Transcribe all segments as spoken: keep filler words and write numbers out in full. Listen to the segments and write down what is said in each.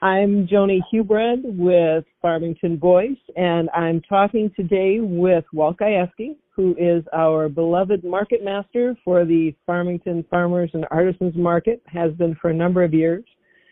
I'm Joni Hubred with Farmington Voice, and I'm talking today with Walt Gajewski, who is our beloved market master for the Farmington Farmers and Artisans Market, has been for a number of years.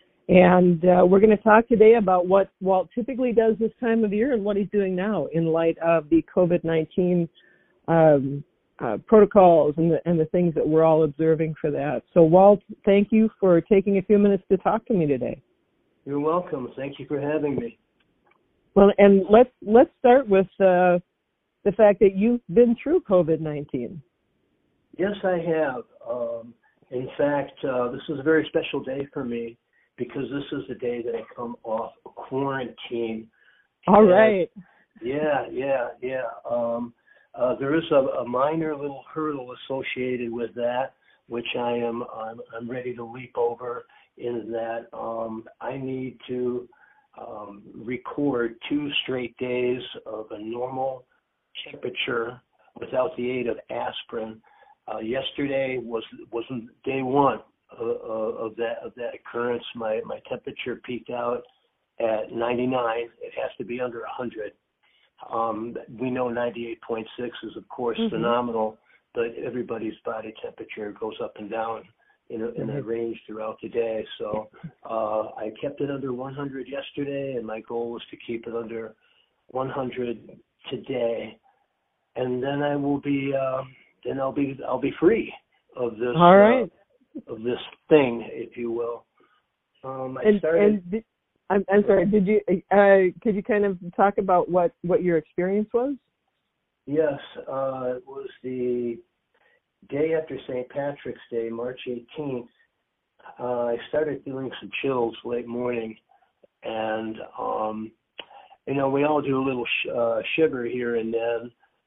And uh, we're going to talk today about what Walt typically does this time of year and what he's doing now in light of the COVID nineteen um, uh, protocols and the, and the things that we're all observing for that. So, Walt, thank you for taking a few minutes to talk to me today. You're welcome. Thank you for having me. Well, and let's let's start with uh, the fact that you've been through COVID nineteen. Yes, I have. Um, in fact, uh, this is a very special day for me because this is the day that I come off quarantine. All and, right. Yeah, yeah, yeah. Um, uh, there is a, a minor little hurdle associated with that, which I am I'm, I'm ready to leap over. In that um, I need to um, record two straight days of a normal temperature without the aid of aspirin. Uh, yesterday was wasn't day one of, of that of that occurrence. My my temperature peaked out at ninety-nine. It has to be under one hundred. Um, we know ninety-eight point six is of course mm-hmm. phenomenal, but everybody's body temperature goes up and down in a, in a range throughout the day. So uh, I kept it under one hundred yesterday, and my goal was to keep it under one hundred today. And then I will be, uh, then I'll be, I'll be free of this, All right. uh, of this thing, if you will. Um, I and, started. And did, I'm, I'm sorry. Did you? Uh, could you kind of talk about what, what your experience was? Yes, uh, it was the day after Saint Patrick's Day, March eighteenth, uh, I started feeling some chills late morning, and um, you know, we all do a little sh- uh, shiver here and then,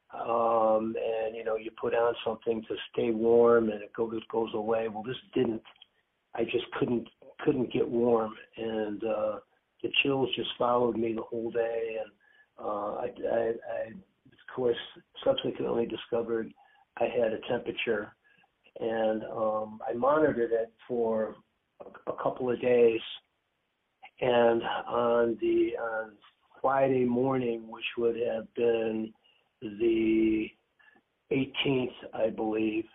um, and you know, you put on something to stay warm, and it goes goes away. Well, this didn't. I just couldn't couldn't get warm, and uh, the chills just followed me the whole day, and uh, I, I, I, of course, subsequently discovered I had a temperature, and um, I monitored it for a, a couple of days. And on the on Friday morning, which would have been the eighteenth, I believe,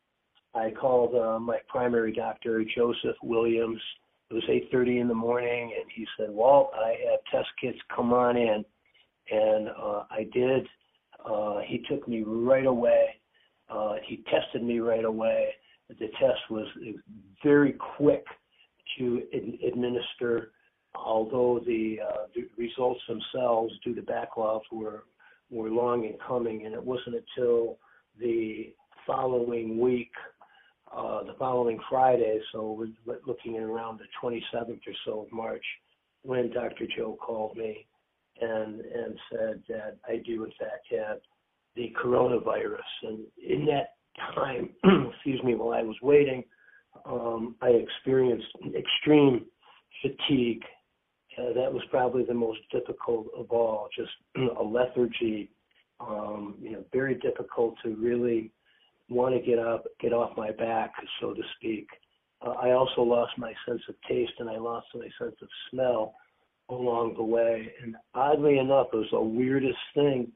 I called uh, my primary doctor, Joseph Williams. It was eight thirty in the morning, and he said, "Walt, I have test kits. Come on in." And uh, I did. Uh, he took me right away. Uh, he tested me right away. The test was very quick to ad- administer, although the, uh, the results themselves, due to backlogs, were were long in coming. And it wasn't until the following week, uh, the following Friday, so we're looking at around the twenty-seventh or so of March, when Doctor Joe called me and and said that I do in fact have the coronavirus. And in that time, excuse me, while I was waiting, um, I experienced extreme fatigue. Uh, that was probably the most difficult of all, just a lethargy, um, you know, very difficult to really want to get up, get off my back, so to speak. Uh, I also lost my sense of taste, and I lost my sense of smell along the way. And oddly enough, it was the weirdest thing.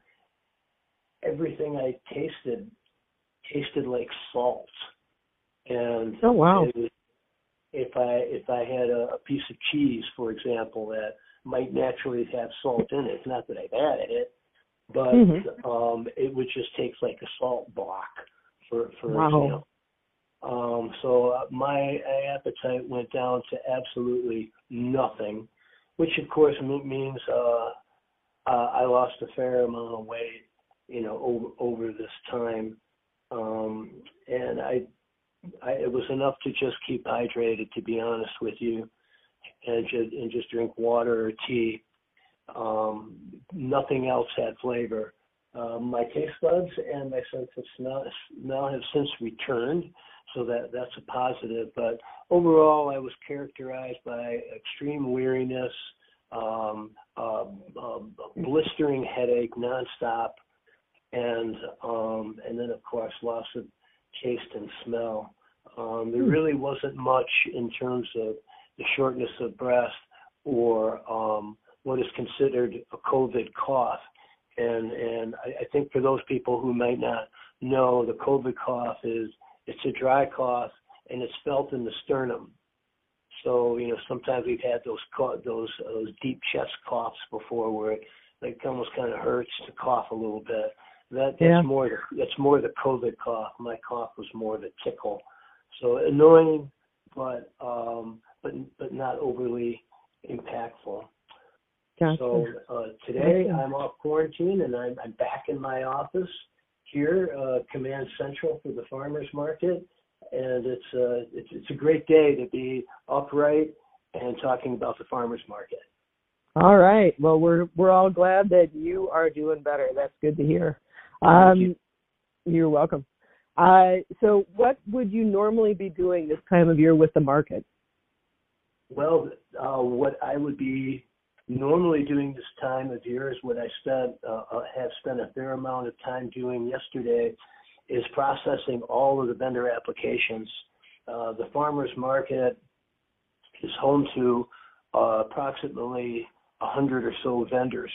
Everything I tasted tasted like salt, and oh wow! It was, if I if I had a, a piece of cheese, for example, that might naturally have salt in it, not that I've added it, but mm-hmm. um, it would just taste like a salt block, for for wow. example. Um, so uh, my appetite went down to absolutely nothing, which of course means uh, uh, I lost a fair amount of weight, you know, over, over this time. Um, and I, I, it was enough to just keep hydrated, to be honest with you, and just, and just drink water or tea. Um, nothing else had flavor. Um, my taste buds and my sense of smell, smell have since returned, so that, that's a positive. But overall, I was characterized by extreme weariness, um, uh, uh, blistering headache nonstop, and um, and then, of course, loss of taste and smell. Um, there really wasn't much in terms of the shortness of breath or um, what is considered a COVID cough. And and I, I think for those people who might not know, the COVID cough is it's a dry cough and it's felt in the sternum. So you know sometimes we've had those those those deep chest coughs before where it like almost kind of hurts to cough a little bit. That that's Yeah. more the, that's more the COVID cough. My cough was more the tickle. So annoying, but um, but but not overly impactful. Gotcha. So uh, today Gotcha. I'm off quarantine and I'm, I'm back in my office here, uh, Command Central for the farmers market, and it's uh, it's it's a great day to be upright and talking about the farmers market. All right. Well, we're we're all glad that you are doing better. That's good to hear. Um, you. You're welcome. Uh, so, what would you normally be doing this time of year with the market? Well, uh, what I would be normally doing this time of year is what I spent uh, have spent a fair amount of time doing yesterday is processing all of the vendor applications. Uh, the farmers market is home to uh, approximately a hundred or so vendors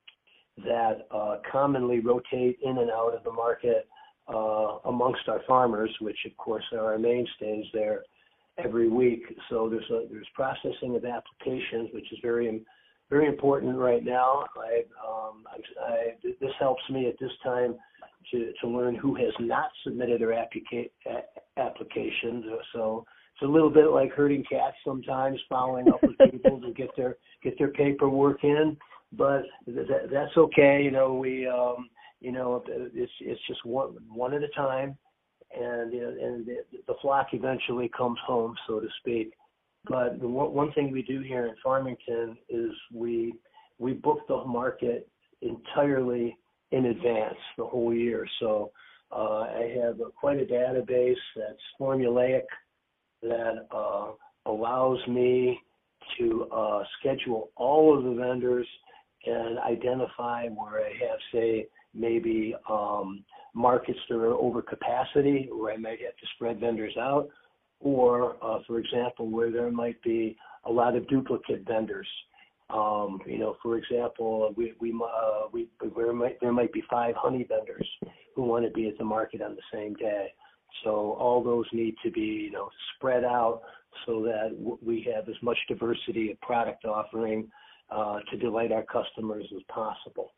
that uh, commonly rotate in and out of the market uh, amongst our farmers, which of course are our mainstays there every week. So there's a, there's processing of applications, which is very very important right now. I, um, I, this helps me at this time to, to learn who has not submitted their applica- applications. So it's a little bit like herding cats sometimes, following up with people to get their get their paperwork in. But that, that's okay. You know, we um, you know it's it's just one one at a time, and you know, and the, the flock eventually comes home, so to speak. But the one, one thing we do here in Farmington is we we book the market entirely in advance the whole year. So uh, I have a, quite a database that's formulaic that uh, allows me to uh, schedule all of the vendors and identify where I have, say, maybe um, markets that are over capacity, where I might have to spread vendors out, or, uh, for example, where there might be a lot of duplicate vendors. Um, you know, for example, we we uh, we where might there might be five honey vendors who want to be at the market on the same day. So all those need to be, you know, spread out so that w- we have as much diversity of product offering uh, to delight our customers as possible.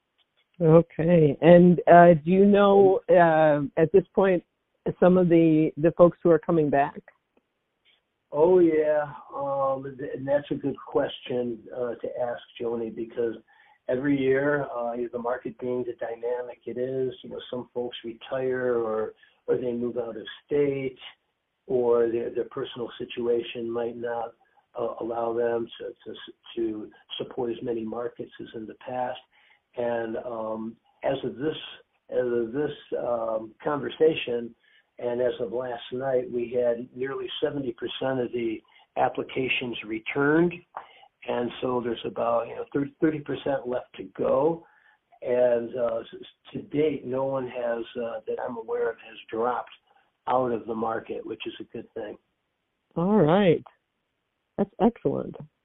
Okay. And uh, do you know uh, at this point some of the, the folks who are coming back? Oh, yeah, um, and that's a good question uh, to ask, Joni, because every year, uh, the market being the dynamic it is, you know, some folks retire or or they move out of state, or their, their personal situation might not uh, allow them to, to to support as many markets as in the past. And um, as of this as of this um, conversation, and as of last night, we had nearly seventy percent of the applications returned, and so there's about you know thirty percent left to go. And uh, to date, no one has, uh, that I'm aware of, has dropped out of the market, which is a good thing. All right. That's excellent.